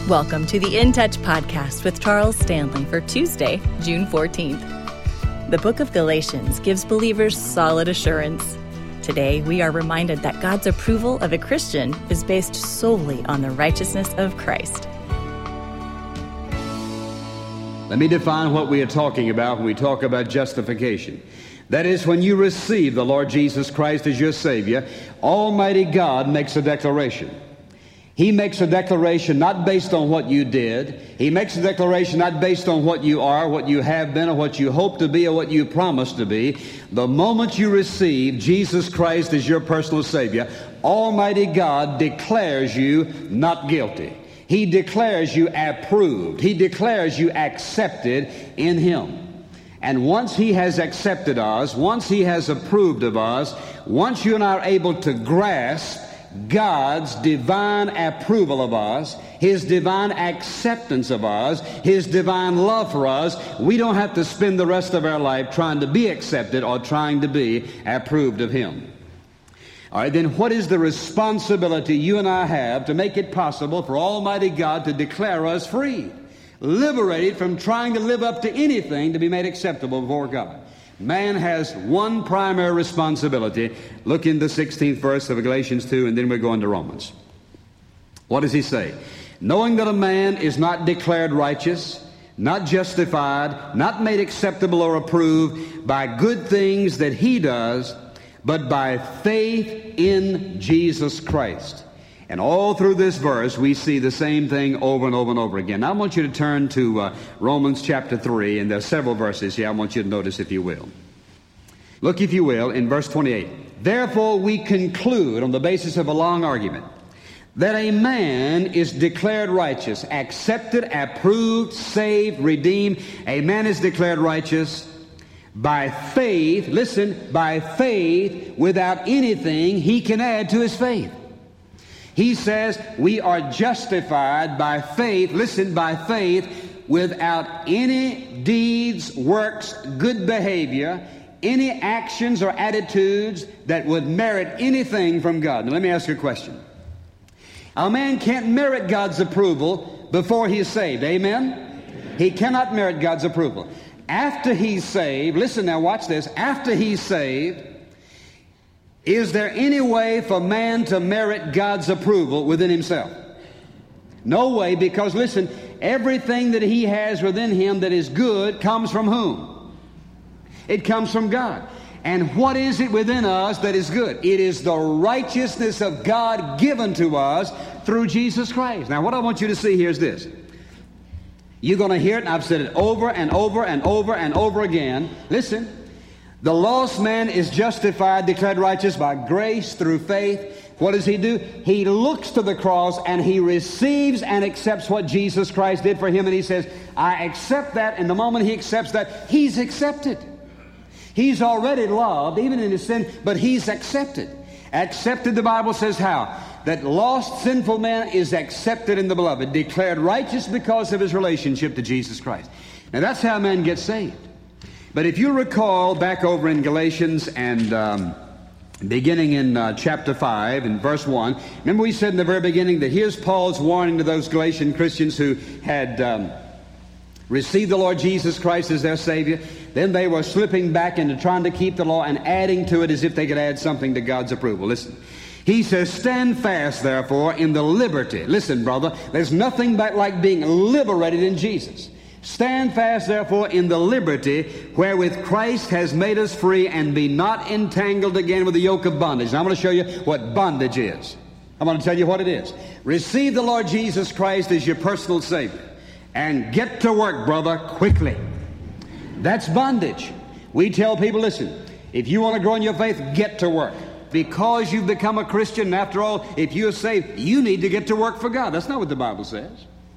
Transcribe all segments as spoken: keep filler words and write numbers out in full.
Welcome to the In Touch podcast with Charles Stanley for Tuesday, June fourteenth. The book of Galatians gives believers solid assurance. Today, we are reminded that God's approval of a Christian is based solely on the righteousness of Christ. Let me define what we are talking about when we talk about justification. That is, when you receive the Lord Jesus Christ as your Savior, Almighty God makes a declaration. He makes a declaration not based on what you did. He makes a declaration not based on what you are, what you have been, or what you hope to be, or what you promise to be. The moment you receive Jesus Christ as your personal Savior, Almighty God declares you not guilty. He declares you approved. He declares you accepted in Him. And once He has accepted us, once He has approved of us, once you and I are able to grasp God's divine approval of us, His divine acceptance of us, His divine love for us, we don't have to spend the rest of our life trying to be accepted or trying to be approved of Him. All right, then what is the responsibility you and I have to make it possible for Almighty God to declare us free, liberated from trying to live up to anything to be made acceptable before God? Man has one primary responsibility. Look in the sixteenth verse of Galatians two, and then we're going to Romans. What does he say? Knowing that a man is not declared righteous, not justified, not made acceptable or approved by good things that he does, but by faith in Jesus Christ. And all through this verse, we see the same thing over and over and over again. Now, I want you to turn to uh, Romans chapter three, and there are several verses here I want you to notice, if you will. Look, if you will, in verse twenty-eight. Therefore, we conclude, on the basis of a long argument, that a man is declared righteous, accepted, approved, saved, redeemed. A man is declared righteous by faith, listen, by faith without anything he can add to his faith. He says we are justified by faith, listen, by faith without any deeds, works, good behavior, any actions or attitudes that would merit anything from God. Now let me ask you a question. A man can't merit God's approval before he is saved. Amen? Amen. He cannot merit God's approval. After he's saved, listen now, watch this. After he's saved, is there any way for man to merit God's approval within himself? No way, because listen, everything that he has within him that is good comes from whom? It comes from God. And what is it within us that is good? It is the righteousness of God given to us through Jesus Christ. Now, what I want you to see here is this. You're going to hear it, and I've said it over and over and over and over again. Listen. The lost man is justified, declared righteous by grace through faith. What does he do? He looks to the cross and he receives and accepts what Jesus Christ did for him. And he says, I accept that. And the moment he accepts that, he's accepted. He's already loved, even in his sin, but he's accepted. Accepted, the Bible says how? That lost, sinful man is accepted in the beloved, declared righteous because of his relationship to Jesus Christ. Now that's how man gets saved. But if you recall back over in Galatians and um, beginning in uh, chapter five and verse one, remember we said in the very beginning that here's Paul's warning to those Galatian Christians who had um, received the Lord Jesus Christ as their Savior. Then they were slipping back into trying to keep the law and adding to it as if they could add something to God's approval. Listen. He says, stand fast, therefore, in the liberty. Listen, brother, there's nothing like being liberated in Jesus. Stand fast, therefore, in the liberty wherewith Christ has made us free, and be not entangled again with the yoke of bondage. Now, I'm going to show you what bondage is. I'm going to tell you what it is. Receive the Lord Jesus Christ as your personal Savior, and get to work, brother, quickly. That's bondage. We tell people, listen, if you want to grow in your faith, get to work. Because you've become a Christian, and after all, if you're saved, you need to get to work for God. That's not what the Bible says.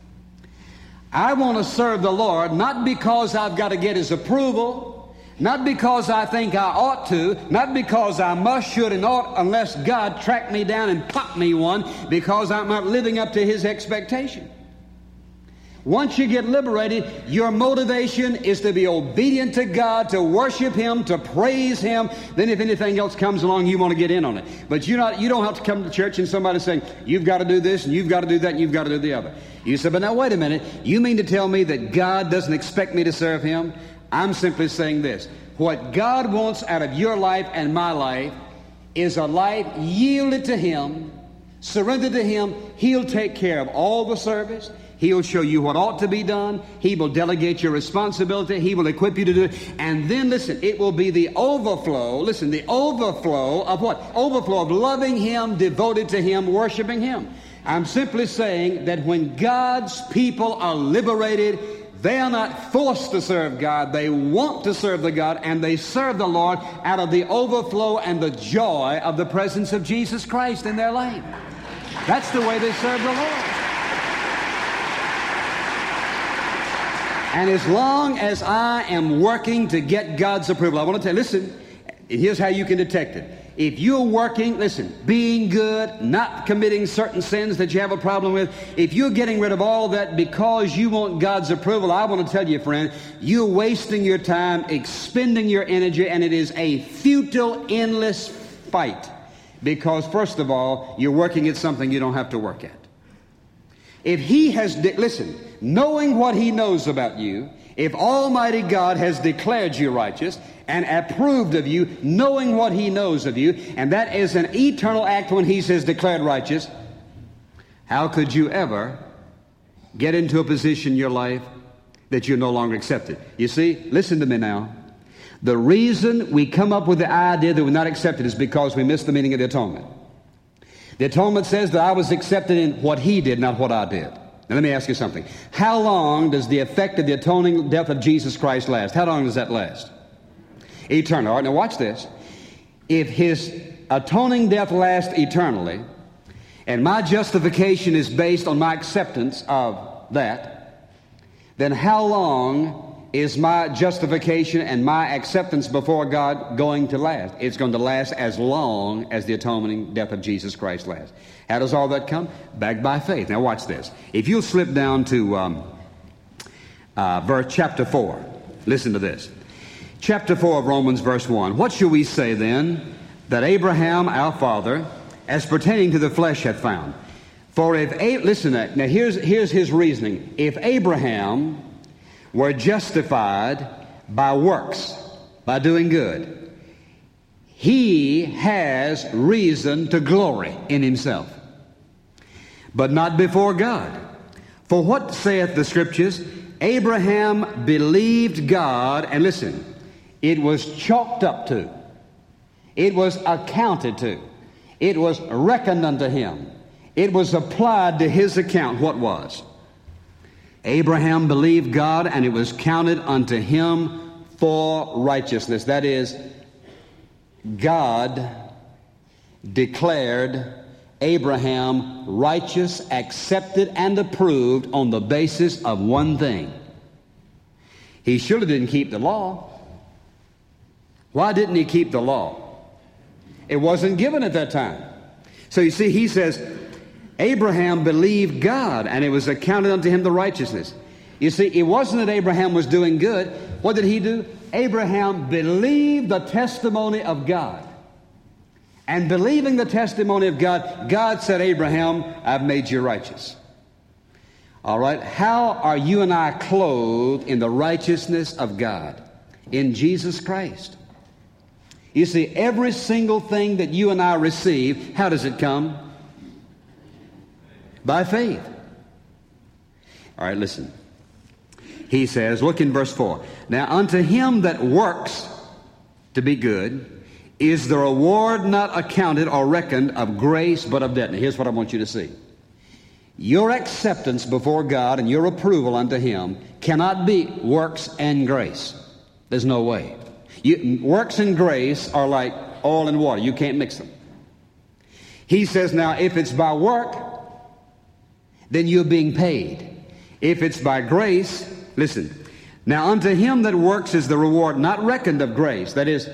I want to serve the Lord not because I've got to get His approval, not because I think I ought to, not because I must, should, and ought, unless God tracked me down and popped me one because I'm not living up to His expectation. Once you get liberated, your motivation is to be obedient to God, to worship Him, to praise Him. Then if anything else comes along, you want to get in on it. But you're not, you don't have to come to church and somebody saying, you've got to do this, and you've got to do that, and you've got to do the other. You say, but now wait a minute. You mean to tell me that God doesn't expect me to serve Him? I'm simply saying this. What God wants out of your life and my life is a life yielded to Him, surrendered to Him. He'll take care of all the service. He'll show you what ought to be done. He will delegate your responsibility. He will equip you to do it. And then, listen, it will be the overflow, listen, the overflow of what? Overflow of loving Him, devoted to Him, worshiping Him. I'm simply saying that when God's people are liberated, they are not forced to serve God. They want to serve the God, and they serve the Lord out of the overflow and the joy of the presence of Jesus Christ in their life. That's the way they serve the Lord. And as long as I am working to get God's approval, I want to tell you, listen, here's how you can detect it. If you're working, listen, being good, not committing certain sins that you have a problem with, if you're getting rid of all that because you want God's approval, I want to tell you, friend, you're wasting your time, expending your energy, and it is a futile, endless fight. Because, first of all, you're working at something you don't have to work at. If He has, de- listen, knowing what He knows about you, if Almighty God has declared you righteous and approved of you, knowing what He knows of you, and that is an eternal act when He says declared righteous, how could you ever get into a position in your life that you're no longer accepted? You see, listen to me now. The reason we come up with the idea that we're not accepted is because we miss the meaning of the atonement. The atonement says that I was accepted in what He did, not what I did. Now let me ask you something. How long does the effect of the atoning death of Jesus Christ last? How long does that last? Eternal. All right, now watch this. If His atoning death lasts eternally, and my justification is based on my acceptance of that, then how long is my justification and my acceptance before God going to last? It's going to last as long as the atoning death of Jesus Christ lasts. How does all that come? Back by faith. Now watch this. If you'll slip down to um, uh, verse chapter four, listen to this. Chapter four of Romans, verse one. What shall we say then that Abraham, our father, as pertaining to the flesh hath found? For if, A- listen to that. Now here's, here's his reasoning. If Abraham were justified by works, by doing good, he has reason to glory in himself, but not before God. For what saith the Scriptures? Abraham believed God, and listen, it was chalked up to, it was accounted to, it was reckoned unto him, it was applied to his account. What was? Abraham believed God, and it was counted unto him for righteousness. That is, God declared Abraham righteous, accepted, and approved on the basis of one thing. He surely didn't keep the law. Why didn't he keep the law? It wasn't given at that time. So you see, he says, Abraham believed God, and it was accounted unto him the righteousness. You see, it wasn't that Abraham was doing good. What did he do? Abraham believed the testimony of God. And believing the testimony of God, God said, Abraham, I've made you righteous. All right, how are you and I clothed in the righteousness of God? In Jesus Christ. You see, every single thing that you and I receive, how does it come? By faith. All right, listen. He says, look in verse four. Now unto him that works to be good is the reward not accounted or reckoned of grace but of debt. Now here's what I want you to see. Your acceptance before God and your approval unto Him cannot be works and grace. There's no way. You, works and grace are like oil and water. You can't mix them. He says, now if it's by work, then you're being paid. If it's by grace, listen, now unto him that works is the reward not reckoned of grace. That is,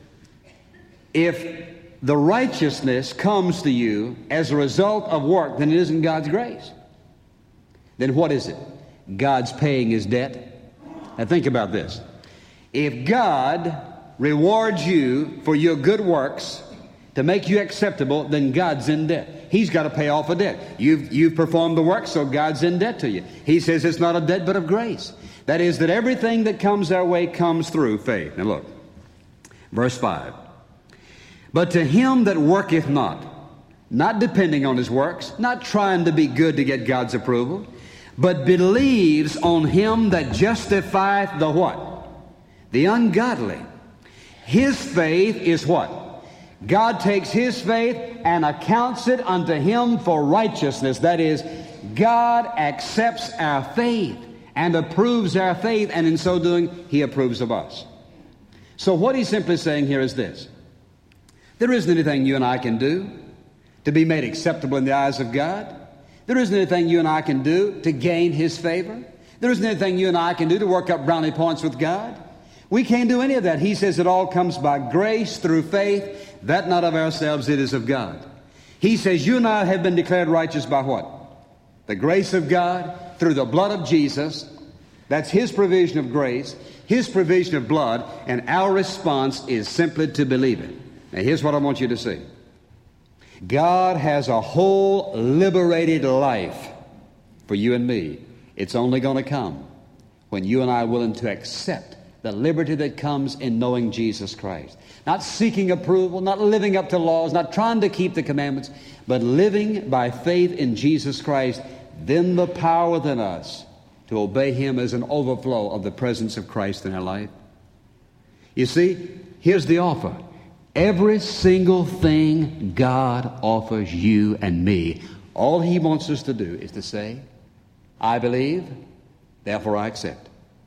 if the righteousness comes to you as a result of work, then it isn't God's grace. Then what is it? God's paying his debt? Now think about this. If God rewards you for your good works to make you acceptable, then God's in debt. He's got to pay off a debt. You've, you've performed the work, so God's in debt to you. He says it's not a debt but of grace. That is, that everything that comes our way comes through faith. Now look, verse five. But to him that worketh not, not depending on his works, not trying to be good to get God's approval, but believes on him that justifieth the what? The ungodly. His faith is what? God takes his faith and accounts it unto him for righteousness. That is, God accepts our faith and approves our faith, and in so doing, he approves of us. So what he's simply saying here is this. There isn't anything you and I can do to be made acceptable in the eyes of God. There isn't anything you and I can do to gain his favor. There isn't anything you and I can do to work up brownie points with God. We can't do any of that. He says it all comes by grace through faith, that not of ourselves, it is of God. He says you and I have been declared righteous by what? The grace of God through the blood of Jesus. That's his provision of grace, his provision of blood, and our response is simply to believe it. Now here's what I want you to see. God has a whole liberated life for you and me. It's only going to come when you and I are willing to accept the liberty that comes in knowing Jesus Christ. Not seeking approval, not living up to laws, not trying to keep the commandments, but living by faith in Jesus Christ. Then the power within us to obey him as an overflow of the presence of Christ in our life. You see, here's the offer. Every single thing God offers you and me, all he wants us to do is to say, I believe, therefore I accept.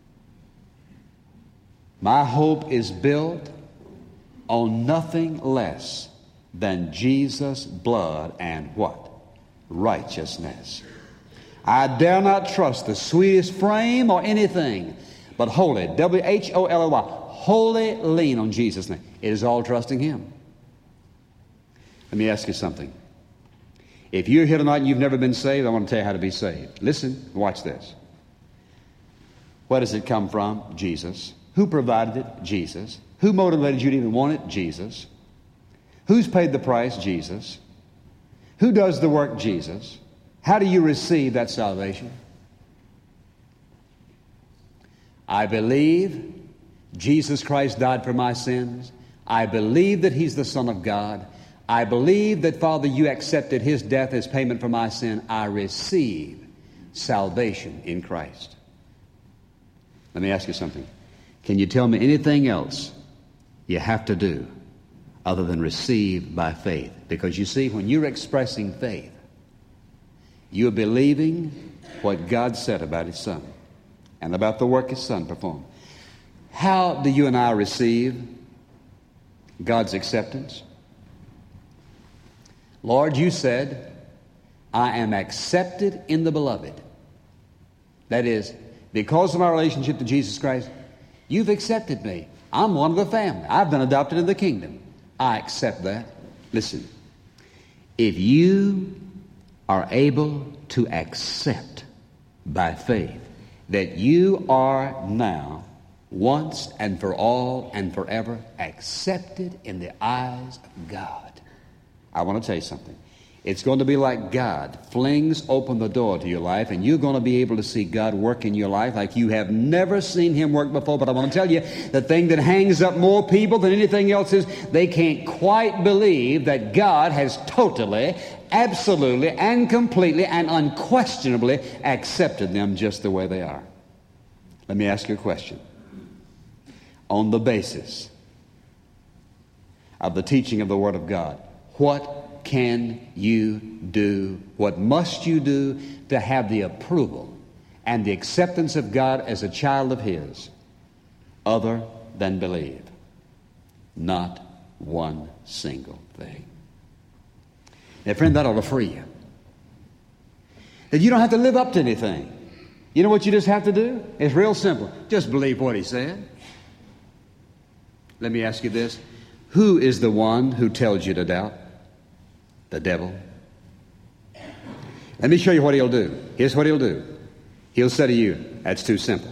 My hope is built on nothing less than Jesus' blood and what? Righteousness. I dare not trust the sweetest frame or anything, but wholly, W H O L L Y, wholly lean on Jesus' name. It is all trusting him. Let me ask you something. If you're here tonight and you've never been saved, I want to tell you how to be saved. Listen, watch this. Where does it come from? Jesus. Who provided it? Jesus. Who motivated you to even want it? Jesus. Who's paid the price? Jesus. Who does the work? Jesus. How do you receive that salvation? I believe Jesus Christ died for my sins. I believe that he's the Son of God. I believe that, Father, you accepted his death as payment for my sin. I receive salvation in Christ. Let me ask you something. Can you tell me anything else you have to do other than receive by faith? Because you see, when you're expressing faith, you're believing what God said about his Son and about the work his Son performed. How do you and I receive God's acceptance? Lord, you said, I am accepted in the beloved. That is, because of my relationship to Jesus Christ, you've accepted me. I'm one of the family. I've been adopted in the kingdom. I accept that. Listen, if you are able to accept by faith that you are now once and for all and forever accepted in the eyes of God, I want to tell you something. It's going to be like God flings open the door to your life, and you're going to be able to see God work in your life like you have never seen him work before. But I want to tell you, the thing that hangs up more people than anything else is they can't quite believe that God has totally, absolutely, and completely, and unquestionably accepted them just the way they are. Let me ask you a question. On the basis of the teaching of the Word of God, what can you do? What must you do to have the approval and the acceptance of God as a child of his other than believe? Not one single thing. Now, friend, that ought to free you. That you don't have to live up to anything. You know what you just have to do? It's real simple. Just believe what he said. Let me ask you this. Who is the one who tells you to doubt? The devil. Let me show you what he'll do. Here's what he'll do. He'll say to you, that's too simple.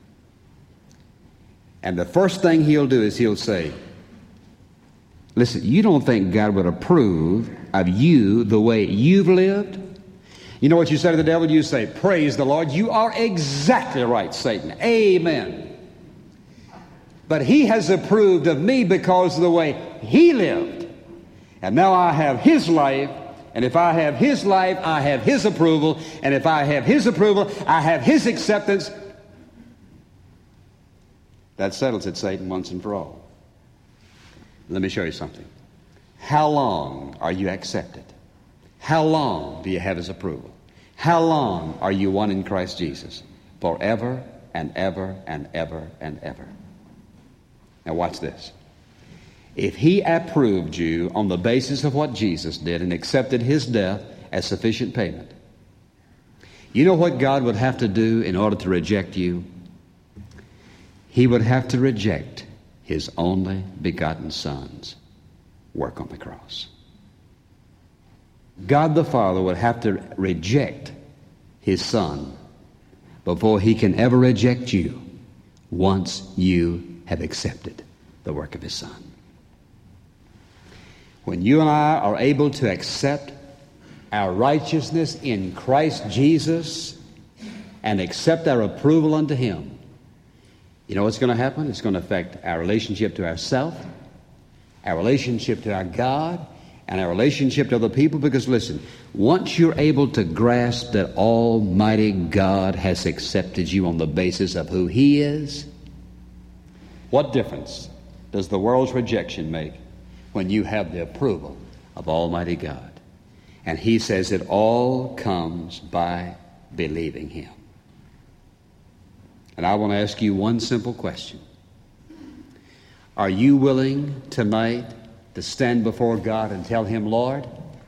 And the first thing he'll do is he'll say, listen, you don't think God would approve of you the way you've lived? You know what you say to the devil? You say, praise the Lord. You are exactly right, Satan. Amen. But he has approved of me because of the way he lived. And now I have his life. And if I have his life, I have his approval. And if I have his approval, I have his acceptance. That settles it, Satan, once and for all. Let me show you something. How long are you accepted? How long do you have his approval? How long are you one in Christ Jesus? Forever and ever and ever and ever. Now watch this. If he approved you on the basis of what Jesus did and accepted his death as sufficient payment, you know what God would have to do in order to reject you? He would have to reject his only begotten Son's work on the cross. God the Father would have to reject his Son before he can ever reject you once you have accepted the work of his Son. When you and I are able to accept our righteousness in Christ Jesus and accept our approval unto him, you know what's going to happen? It's going to affect our relationship to ourselves, our relationship to our God, and our relationship to other people. Because listen, once you're able to grasp that Almighty God has accepted you on the basis of who he is, what difference does the world's rejection make when you have the approval of Almighty God? And he says it all comes by believing him. And I want to ask you one simple question. Are you willing tonight to stand before God and tell him, Lord,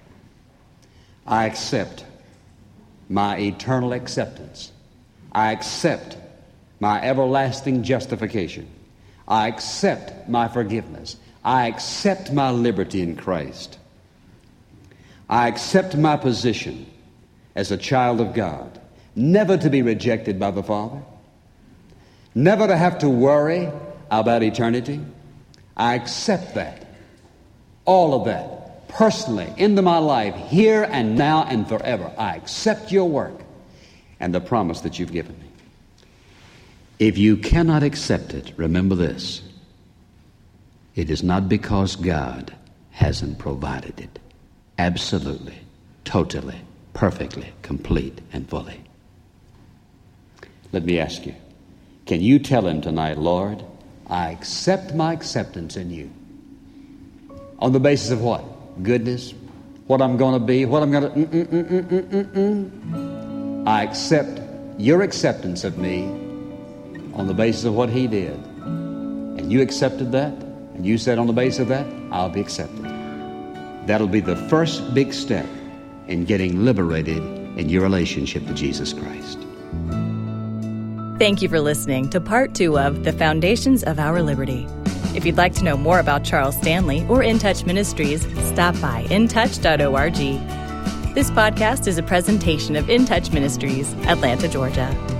I accept my eternal acceptance. I accept my everlasting justification. I accept my forgiveness. I accept my liberty in Christ. I accept my position as a child of God, never to be rejected by the Father, never to have to worry about eternity. I accept that, all of that, personally, into my life, here and now and forever. I accept your work and the promise that you've given me. If you cannot accept it, remember this. It is not because God hasn't provided it. Absolutely, totally, perfectly, complete, and fully. Let me ask you, can you tell him tonight, Lord, I accept my acceptance in you? On the basis of what? Goodness, what I'm going to be, what I'm going to... Mm, mm, mm, mm, mm, mm. I accept your acceptance of me on the basis of what he did. And you accepted that, and you said on the basis of that, I'll be accepted. That'll be the first big step in getting liberated in your relationship to Jesus Christ. Thank you for listening to part two of The Foundations of Our Liberty. If you'd like to know more about Charles Stanley or In Touch Ministries, stop by in touch dot org. This podcast is a presentation of In Touch Ministries, Atlanta, Georgia.